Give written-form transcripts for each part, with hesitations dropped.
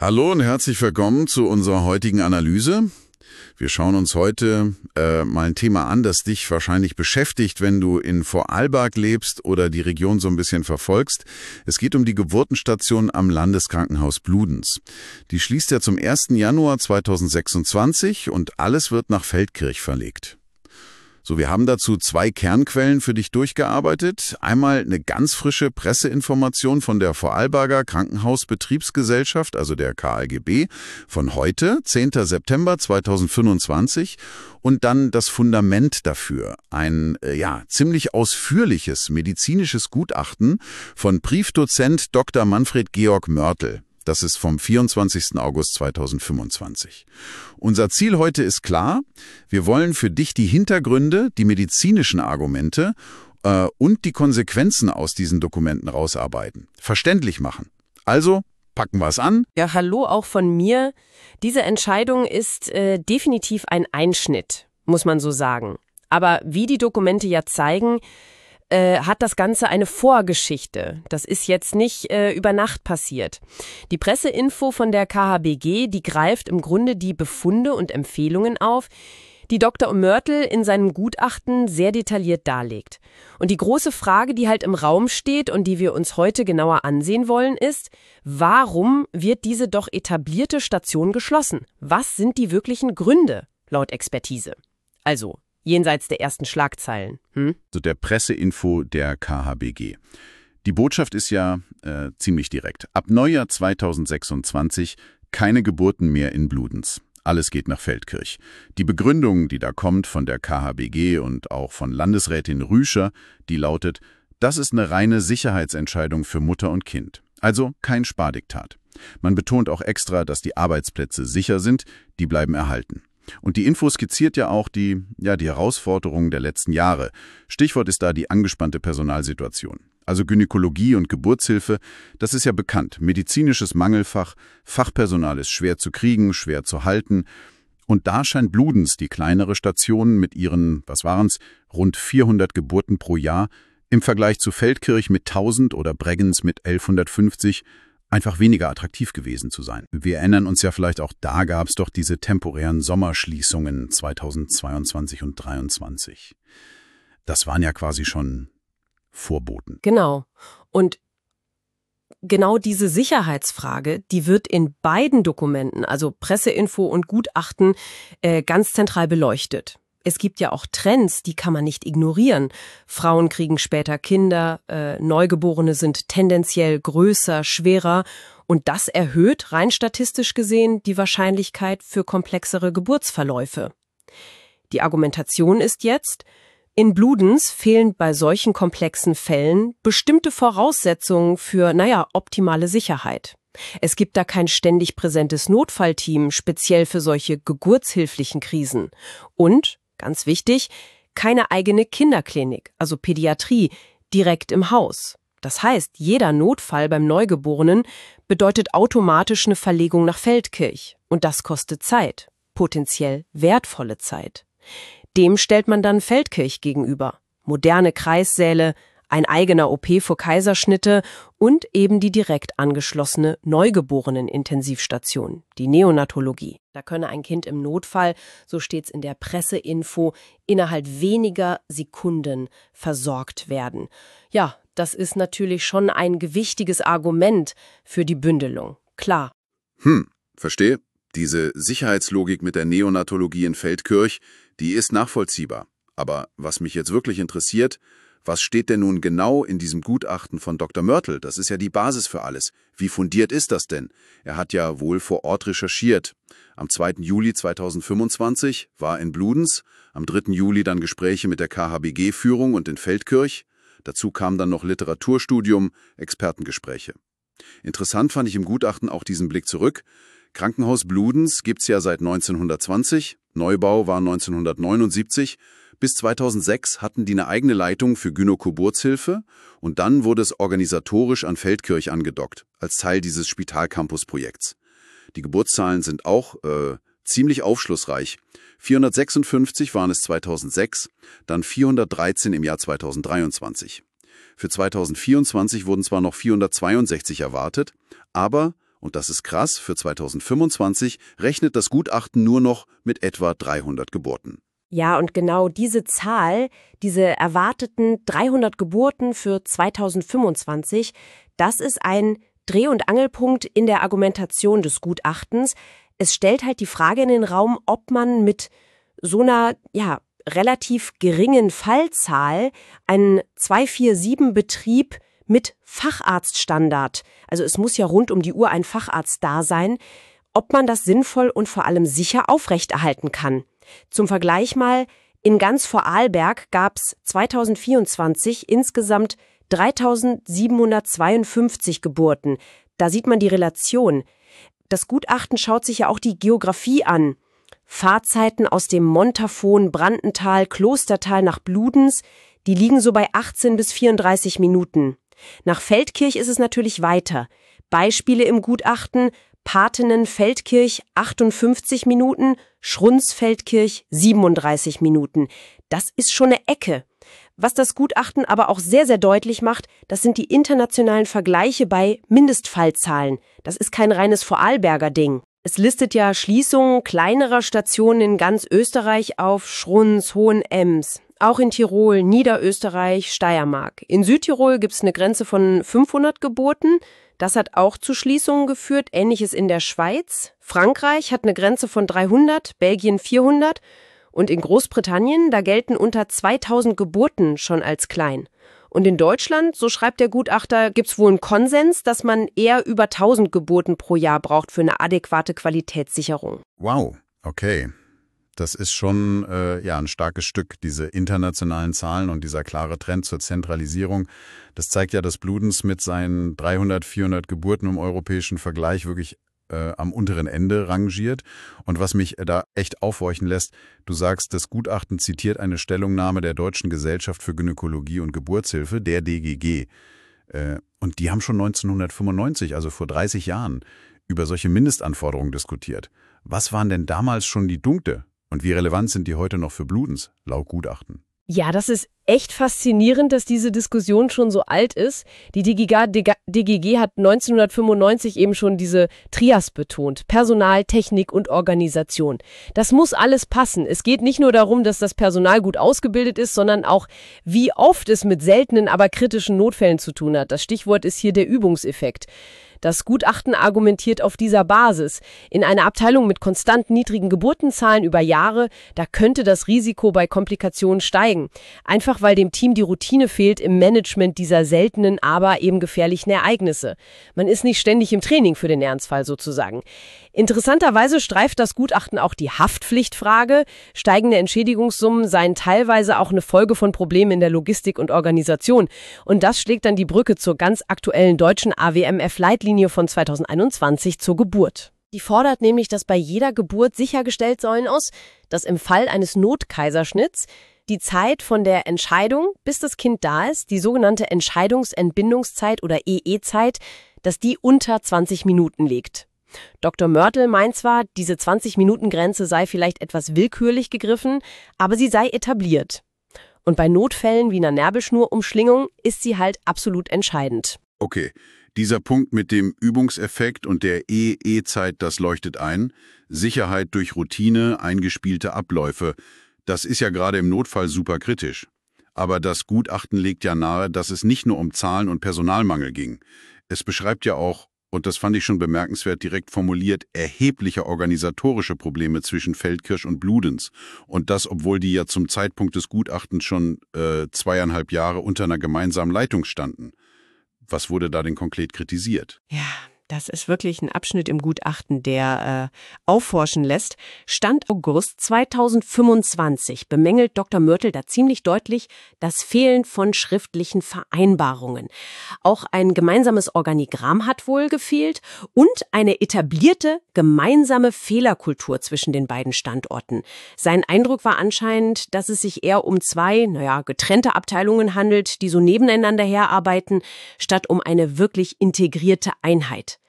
Hallo und herzlich willkommen zu unserer heutigen Analyse. Wir schauen uns heute mal ein Thema an, das dich wahrscheinlich beschäftigt, wenn du in Vorarlberg lebst oder die Region so ein bisschen verfolgst. Es geht um die Geburtenstation am Landeskrankenhaus Bludenz. Die schließt ja zum 1. Januar 2026 und alles wird nach Feldkirch verlegt. So, wir haben dazu 2 Kernquellen für dich durchgearbeitet. Einmal eine ganz frische Presseinformation von der Vorarlberger Krankenhausbetriebsgesellschaft, also der KAGB, von heute, 10. September 2025. Und dann das Fundament dafür, ein ziemlich ausführliches medizinisches Gutachten von Briefdozent Dr. Manfred Georg Mörtel. Das ist vom 24. August 2025. Unser Ziel heute ist klar. Wir wollen für dich die Hintergründe, die medizinischen Argumente und die Konsequenzen aus diesen Dokumenten rausarbeiten. Verständlich machen. Also packen wir es an. Ja, hallo auch von mir. Diese Entscheidung ist definitiv ein Einschnitt, muss man so sagen. Aber wie die Dokumente ja zeigen, hat das Ganze eine Vorgeschichte. Das ist jetzt nicht über Nacht passiert. Die Presseinfo von der KHBG, die greift im Grunde die Befunde und Empfehlungen auf, die Dr. Mörtel in seinem Gutachten sehr detailliert darlegt. Und die große Frage, die halt im Raum steht und die wir uns heute genauer ansehen wollen, ist, warum wird diese doch etablierte Station geschlossen? Was sind die wirklichen Gründe, laut Expertise? Also, jenseits der ersten Schlagzeilen. So der Presseinfo der KHBG. Die Botschaft ist ja ziemlich direkt. Ab Neujahr 2026 keine Geburten mehr in Bludenz. Alles geht nach Feldkirch. Die Begründung, die da kommt von der KHBG und auch von Landesrätin Rüscher, die lautet, das ist eine reine Sicherheitsentscheidung für Mutter und Kind. Also kein Spardiktat. Man betont auch extra, dass die Arbeitsplätze sicher sind, die bleiben erhalten. Und die Info skizziert ja auch die Herausforderungen der letzten Jahre. Stichwort ist da die angespannte Personalsituation. Also Gynäkologie und Geburtshilfe, das ist ja bekannt. Medizinisches Mangelfach, Fachpersonal ist schwer zu kriegen, schwer zu halten. Und da scheint Bludenz, die kleinere Station mit ihren, rund 400 Geburten pro Jahr, im Vergleich zu Feldkirch mit 1000 oder Bregenz mit 1150, einfach weniger attraktiv gewesen zu sein. Wir erinnern uns ja vielleicht auch, da gab es doch diese temporären Sommerschließungen 2022 und 2023. Das waren ja quasi schon Vorboten. Genau. Und genau diese Sicherheitsfrage, die wird in beiden Dokumenten, also Presseinfo und Gutachten, ganz zentral beleuchtet. Es gibt ja auch Trends, die kann man nicht ignorieren. Frauen kriegen später Kinder, Neugeborene sind tendenziell größer, schwerer und das erhöht, rein statistisch gesehen, die Wahrscheinlichkeit für komplexere Geburtsverläufe. Die Argumentation ist jetzt, in Bludenz fehlen bei solchen komplexen Fällen bestimmte Voraussetzungen für, optimale Sicherheit. Es gibt da kein ständig präsentes Notfallteam, speziell für solche geburtshilflichen Krisen. Und ganz wichtig, keine eigene Kinderklinik, also Pädiatrie, direkt im Haus. Das heißt, jeder Notfall beim Neugeborenen bedeutet automatisch eine Verlegung nach Feldkirch. Und das kostet Zeit, potenziell wertvolle Zeit. Dem stellt man dann Feldkirch gegenüber. Moderne Kreissäle, ein eigener OP für Kaiserschnitte und eben die direkt angeschlossene Neugeborenen-Intensivstation, die Neonatologie. Da könne ein Kind im Notfall, so steht's in der Presseinfo, innerhalb weniger Sekunden versorgt werden. Ja, das ist natürlich schon ein gewichtiges Argument für die Bündelung. Klar. Verstehe. Diese Sicherheitslogik mit der Neonatologie in Feldkirch, die ist nachvollziehbar. Aber was mich jetzt wirklich interessiert, was steht denn nun genau in diesem Gutachten von Dr. Mörtel? Das ist ja die Basis für alles. Wie fundiert ist das denn? Er hat ja wohl vor Ort recherchiert. Am 2. Juli 2025 war in Bludenz, am 3. Juli dann Gespräche mit der KHBG-Führung und in Feldkirch. Dazu kam dann noch Literaturstudium, Expertengespräche. Interessant fand ich im Gutachten auch diesen Blick zurück. Krankenhaus Bludenz gibt's ja seit 1920, Neubau war 1979. Bis 2006 hatten die eine eigene Leitung für Gynäkogeburtshilfe und dann wurde es organisatorisch an Feldkirch angedockt, als Teil dieses Spitalcampus-Projekts. Die Geburtszahlen sind auch ziemlich aufschlussreich. 456 waren es 2006, dann 413 im Jahr 2023. Für 2024 wurden zwar noch 462 erwartet, aber, Und das ist krass, für 2025 rechnet das Gutachten nur noch mit etwa 300 Geburten. Ja, und genau diese Zahl, diese erwarteten 300 Geburten für 2025, das ist ein Dreh- und Angelpunkt in der Argumentation des Gutachtens. Es stellt halt die Frage in den Raum, ob man mit so einer, relativ geringen Fallzahl einen 247-Betrieb mit Facharztstandard, also es muss ja rund um die Uhr ein Facharzt da sein, ob man das sinnvoll und vor allem sicher aufrechterhalten kann. Zum Vergleich mal, in ganz Vorarlberg gab es 2024 insgesamt 3.752 Geburten. Da sieht man die Relation. Das Gutachten schaut sich ja auch die Geografie an. Fahrzeiten aus dem Montafon, Brandental, Klostertal nach Bludenz, die liegen so bei 18 bis 34 Minuten. Nach Feldkirch ist es natürlich weiter. Beispiele im Gutachten: Patenen-Feldkirch 58 Minuten, Schruns-Feldkirch 37 Minuten. Das ist schon eine Ecke. Was das Gutachten aber auch sehr, sehr deutlich macht, das sind die internationalen Vergleiche bei Mindestfallzahlen. Das ist kein reines Vorarlberger Ding. Es listet ja Schließungen kleinerer Stationen in ganz Österreich auf: Schruns, Hohenems. Auch in Tirol, Niederösterreich, Steiermark. In Südtirol gibt es eine Grenze von 500 Geburten. Das hat auch zu Schließungen geführt. Ähnliches in der Schweiz. Frankreich hat eine Grenze von 300, Belgien 400. Und in Großbritannien, da gelten unter 2000 Geburten schon als klein. Und in Deutschland, so schreibt der Gutachter, gibt es wohl einen Konsens, dass man eher über 1000 Geburten pro Jahr braucht für eine adäquate Qualitätssicherung. Wow, okay. Das ist schon ein starkes Stück, diese internationalen Zahlen und dieser klare Trend zur Zentralisierung. Das zeigt ja, dass Bludenz mit seinen 300, 400 Geburten im europäischen Vergleich wirklich am unteren Ende rangiert. Und was mich da echt aufhorchen lässt, du sagst, das Gutachten zitiert eine Stellungnahme der Deutschen Gesellschaft für Gynäkologie und Geburtshilfe, der DGG. Und die haben schon 1995, also vor 30 Jahren, über solche Mindestanforderungen diskutiert. Was waren denn damals schon die Punkte? Und wie relevant sind die heute noch für Bludenz, laut Gutachten? Ja, das ist echt faszinierend, dass diese Diskussion schon so alt ist. Die DGG hat 1995 eben schon diese Trias betont: Personal, Technik und Organisation. Das muss alles passen. Es geht nicht nur darum, dass das Personal gut ausgebildet ist, sondern auch, wie oft es mit seltenen, aber kritischen Notfällen zu tun hat. Das Stichwort ist hier der Übungseffekt. Das Gutachten argumentiert auf dieser Basis. In einer Abteilung mit konstant niedrigen Geburtenzahlen über Jahre, da könnte das Risiko bei Komplikationen steigen. Einfach weil dem Team die Routine fehlt im Management dieser seltenen, aber eben gefährlichen Ereignisse. Man ist nicht ständig im Training für den Ernstfall sozusagen. Interessanterweise streift das Gutachten auch die Haftpflichtfrage. Steigende Entschädigungssummen seien teilweise auch eine Folge von Problemen in der Logistik und Organisation. Und das schlägt dann die Brücke zur ganz aktuellen deutschen AWMF-Leitlinie von 2021 zur Geburt. Die fordert nämlich, dass bei jeder Geburt sichergestellt sein muss, dass im Fall eines Notkaiserschnitts die Zeit von der Entscheidung, bis das Kind da ist, die sogenannte Entscheidungsentbindungszeit oder EE-Zeit, dass die unter 20 Minuten liegt. Dr. Mörtel meint zwar, diese 20-Minuten-Grenze sei vielleicht etwas willkürlich gegriffen, aber sie sei etabliert. Und bei Notfällen wie einer Nabelschnurumschlingung ist sie halt absolut entscheidend. Okay, dieser Punkt mit dem Übungseffekt und der EE-Zeit, das leuchtet ein. Sicherheit durch Routine, eingespielte Abläufe. Das ist ja gerade im Notfall super kritisch. Aber das Gutachten legt ja nahe, dass es nicht nur um Zahlen und Personalmangel ging. Es beschreibt ja auch, und das fand ich schon bemerkenswert direkt formuliert, erhebliche organisatorische Probleme zwischen Feldkirch und Bludenz. Und das, obwohl die ja zum Zeitpunkt des Gutachtens schon 2,5 Jahre unter einer gemeinsamen Leitung standen. Was wurde da denn konkret kritisiert? Ja, das ist wirklich ein Abschnitt im Gutachten, der aufhorchen lässt. Stand August 2025 bemängelt Dr. Mörtel da ziemlich deutlich das Fehlen von schriftlichen Vereinbarungen. Auch ein gemeinsames Organigramm hat wohl gefehlt und eine etablierte gemeinsame Fehlerkultur zwischen den beiden Standorten. Sein Eindruck war anscheinend, dass es sich eher um zwei, getrennte Abteilungen handelt, die so nebeneinander herarbeiten, statt um eine wirklich integrierte Einheit.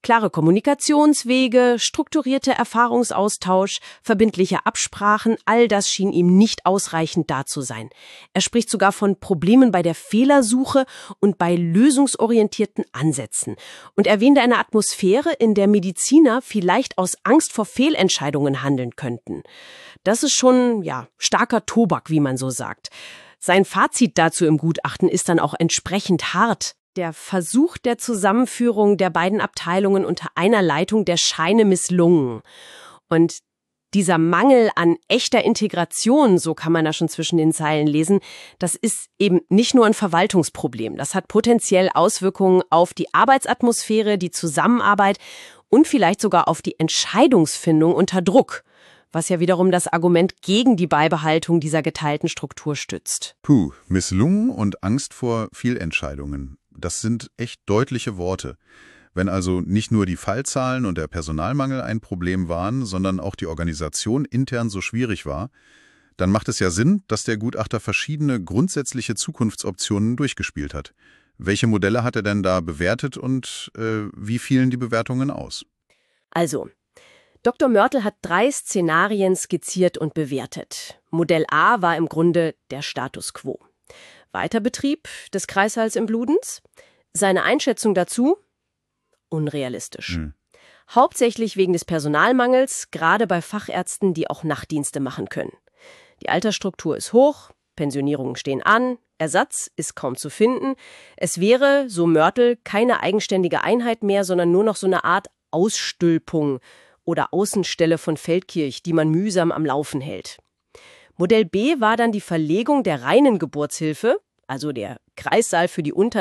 Klare Kommunikationswege, strukturierter Erfahrungsaustausch, verbindliche Absprachen, all das schien ihm nicht ausreichend da zu sein. Er spricht sogar von Problemen bei der Fehlersuche und bei lösungsorientierten Ansätzen und erwähnt eine Atmosphäre, in der Mediziner vielleicht aus Angst vor Fehlentscheidungen handeln könnten. Das ist schon, starker Tobak, wie man so sagt. Sein Fazit dazu im Gutachten ist dann auch entsprechend hart. Der Versuch der Zusammenführung der beiden Abteilungen unter einer Leitung, der scheine misslungen. Und dieser Mangel an echter Integration, so kann man da schon zwischen den Zeilen lesen, das ist eben nicht nur ein Verwaltungsproblem. Das hat potenziell Auswirkungen auf die Arbeitsatmosphäre, die Zusammenarbeit und vielleicht sogar auf die Entscheidungsfindung unter Druck, was ja wiederum das Argument gegen die Beibehaltung dieser geteilten Struktur stützt. Misslungen und Angst vor Fehlentscheidungen. Das sind echt deutliche Worte. Wenn also nicht nur die Fallzahlen und der Personalmangel ein Problem waren, sondern auch die Organisation intern so schwierig war, dann macht es ja Sinn, dass der Gutachter verschiedene grundsätzliche Zukunftsoptionen durchgespielt hat. Welche Modelle hat er denn da bewertet und wie fielen die Bewertungen aus? Also, Dr. Mörtel hat 3 Szenarien skizziert und bewertet. Modell A war im Grunde der Status quo. Weiterbetrieb des Kreissaals in Bludenz. Seine Einschätzung dazu? Unrealistisch. Hauptsächlich wegen des Personalmangels, gerade bei Fachärzten, die auch Nachtdienste machen können. Die Altersstruktur ist hoch, Pensionierungen stehen an, Ersatz ist kaum zu finden. Es wäre, so Mörtel, keine eigenständige Einheit mehr, sondern nur noch so eine Art Ausstülpung oder Außenstelle von Feldkirch, die man mühsam am Laufen hält. Modell B war dann die Verlegung der reinen Geburtshilfe, also der Kreissaal für die unter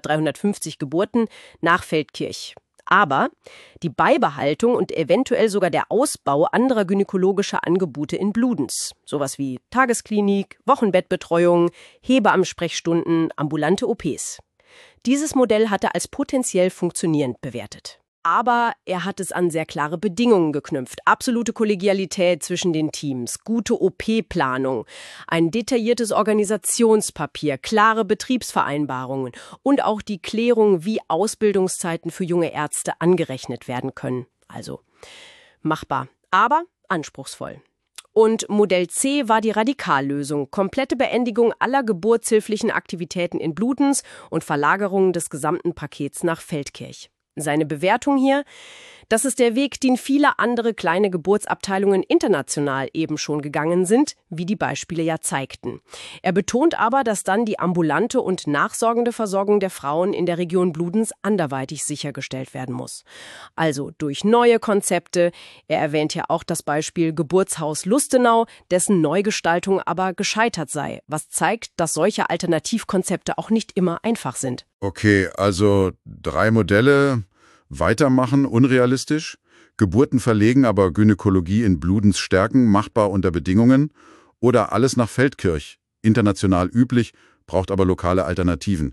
350 Geburten, nach Feldkirch. Aber die Beibehaltung und eventuell sogar der Ausbau anderer gynäkologischer Angebote in Bludenz. Sowas wie Tagesklinik, Wochenbettbetreuung, Hebammensprechstunden, ambulante OPs. Dieses Modell hatte als potenziell funktionierend bewertet. Aber er hat es an sehr klare Bedingungen geknüpft. Absolute Kollegialität zwischen den Teams, gute OP-Planung, ein detailliertes Organisationspapier, klare Betriebsvereinbarungen und auch die Klärung, wie Ausbildungszeiten für junge Ärzte angerechnet werden können. Also machbar, aber anspruchsvoll. Und Modell C war die Radikallösung, komplette Beendigung aller geburtshilflichen Aktivitäten in Bludenz und Verlagerung des gesamten Pakets nach Feldkirch. Seine Bewertung hier: Das ist der Weg, den viele andere kleine Geburtsabteilungen international eben schon gegangen sind, wie die Beispiele ja zeigten. Er betont aber, dass dann die ambulante und nachsorgende Versorgung der Frauen in der Region Bludenz anderweitig sichergestellt werden muss. Also durch neue Konzepte. Er erwähnt ja auch das Beispiel Geburtshaus Lustenau, dessen Neugestaltung aber gescheitert sei, was zeigt, dass solche Alternativkonzepte auch nicht immer einfach sind. Okay, also 3 Modelle. Weitermachen, unrealistisch. Geburten verlegen, aber Gynäkologie in Bludenz stärken, machbar unter Bedingungen. Oder alles nach Feldkirch, international üblich, braucht aber lokale Alternativen.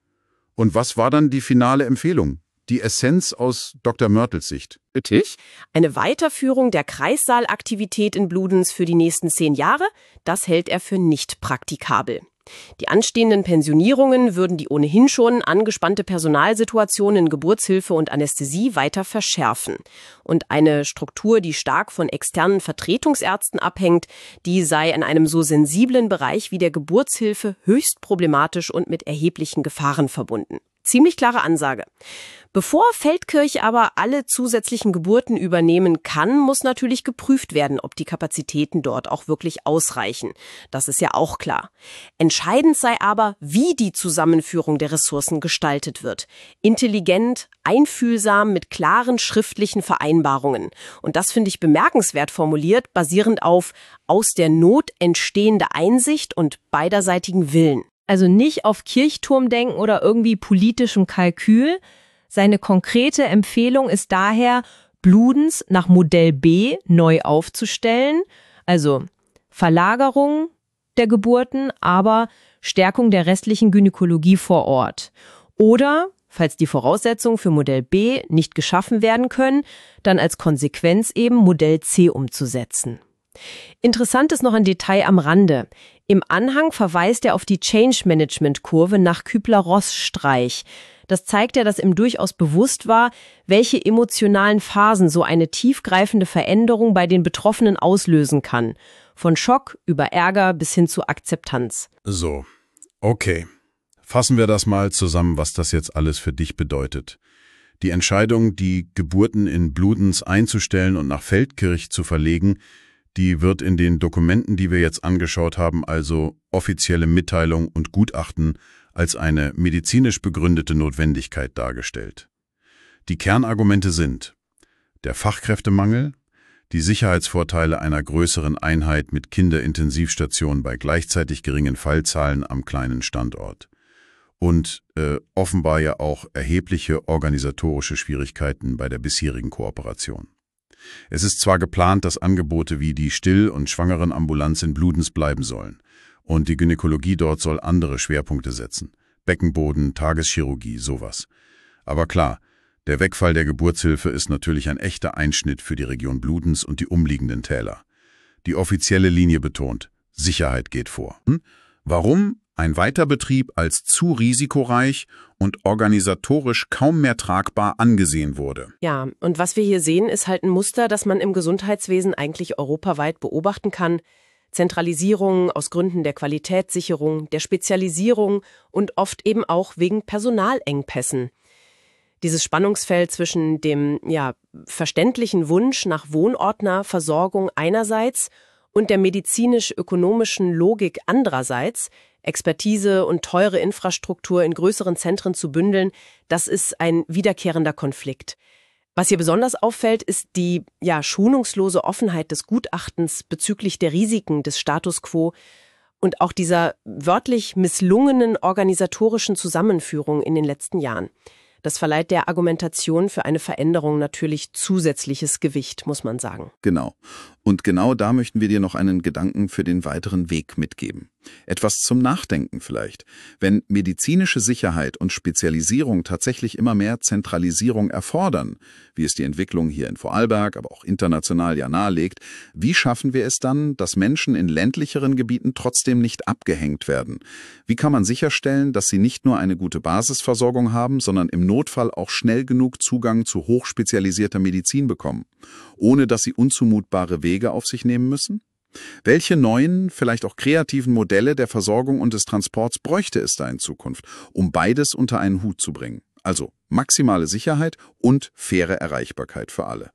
Und was war dann die finale Empfehlung? Die Essenz aus Dr. Mörtels Sicht? Richtig. Eine Weiterführung der Kreissaalaktivität in Bludenz für die nächsten 10 Jahre, das hält er für nicht praktikabel. Die anstehenden Pensionierungen würden die ohnehin schon angespannte Personalsituation in Geburtshilfe und Anästhesie weiter verschärfen. Und eine Struktur, die stark von externen Vertretungsärzten abhängt, die sei in einem so sensiblen Bereich wie der Geburtshilfe höchst problematisch und mit erheblichen Gefahren verbunden. Ziemlich klare Ansage. Bevor Feldkirch aber alle zusätzlichen Geburten übernehmen kann, muss natürlich geprüft werden, ob die Kapazitäten dort auch wirklich ausreichen. Das ist ja auch klar. Entscheidend sei aber, wie die Zusammenführung der Ressourcen gestaltet wird. Intelligent, einfühlsam, mit klaren schriftlichen Vereinbarungen. Und das finde ich bemerkenswert formuliert, basierend auf aus der Not entstehende Einsicht und beiderseitigen Willen. Also nicht auf Kirchturm denken oder irgendwie politischem Kalkül. Seine konkrete Empfehlung ist daher, Bludenz nach Modell B neu aufzustellen, also Verlagerung der Geburten, aber Stärkung der restlichen Gynäkologie vor Ort. Oder, falls die Voraussetzungen für Modell B nicht geschaffen werden können, dann als Konsequenz eben Modell C umzusetzen. Interessant ist noch ein Detail am Rande. Im Anhang verweist er auf die Change-Management-Kurve nach Kübler-Ross-Streich. Das zeigt ja, dass ihm durchaus bewusst war, welche emotionalen Phasen so eine tiefgreifende Veränderung bei den Betroffenen auslösen kann. Von Schock über Ärger bis hin zu Akzeptanz. So, okay. Fassen wir das mal zusammen, was das jetzt alles für dich bedeutet. Die Entscheidung, die Geburten in Bludenz einzustellen und nach Feldkirch zu verlegen, die wird in den Dokumenten, die wir jetzt angeschaut haben, also offizielle Mitteilung und Gutachten, als eine medizinisch begründete Notwendigkeit dargestellt. Die Kernargumente sind der Fachkräftemangel, die Sicherheitsvorteile einer größeren Einheit mit Kinderintensivstationen bei gleichzeitig geringen Fallzahlen am kleinen Standort und offenbar ja auch erhebliche organisatorische Schwierigkeiten bei der bisherigen Kooperation. Es ist zwar geplant, dass Angebote wie die Still- und Schwangerenambulanz in Bludenz bleiben sollen und die Gynäkologie dort soll andere Schwerpunkte setzen. Beckenboden, Tageschirurgie, sowas. Aber klar, der Wegfall der Geburtshilfe ist natürlich ein echter Einschnitt für die Region Bludenz und die umliegenden Täler. Die offizielle Linie betont, Sicherheit geht vor. Warum ein Weiterbetrieb als zu risikoreich und organisatorisch kaum mehr tragbar angesehen wurde? Ja, und was wir hier sehen, ist halt ein Muster, das man im Gesundheitswesen eigentlich europaweit beobachten kann. Zentralisierung aus Gründen der Qualitätssicherung, der Spezialisierung und oft eben auch wegen Personalengpässen. Dieses Spannungsfeld zwischen dem verständlichen Wunsch nach wohnortner Versorgung einerseits und der medizinisch-ökonomischen Logik andererseits, Expertise und teure Infrastruktur in größeren Zentren zu bündeln, das ist ein wiederkehrender Konflikt. Was hier besonders auffällt, ist die schonungslose Offenheit des Gutachtens bezüglich der Risiken des Status quo und auch dieser wörtlich misslungenen organisatorischen Zusammenführung in den letzten Jahren. Das verleiht der Argumentation für eine Veränderung natürlich zusätzliches Gewicht, muss man sagen. Genau. Und genau da möchten wir dir noch einen Gedanken für den weiteren Weg mitgeben. Etwas zum Nachdenken vielleicht. Wenn medizinische Sicherheit und Spezialisierung tatsächlich immer mehr Zentralisierung erfordern, wie es die Entwicklung hier in Vorarlberg, aber auch international ja nahelegt, wie schaffen wir es dann, dass Menschen in ländlicheren Gebieten trotzdem nicht abgehängt werden? Wie kann man sicherstellen, dass sie nicht nur eine gute Basisversorgung haben, sondern im Notfall auch schnell genug Zugang zu hochspezialisierter Medizin bekommen, ohne dass sie unzumutbare Wege auf sich nehmen müssen? Welche neuen, vielleicht auch kreativen Modelle der Versorgung und des Transports bräuchte es da in Zukunft, um beides unter einen Hut zu bringen? Also maximale Sicherheit und faire Erreichbarkeit für alle.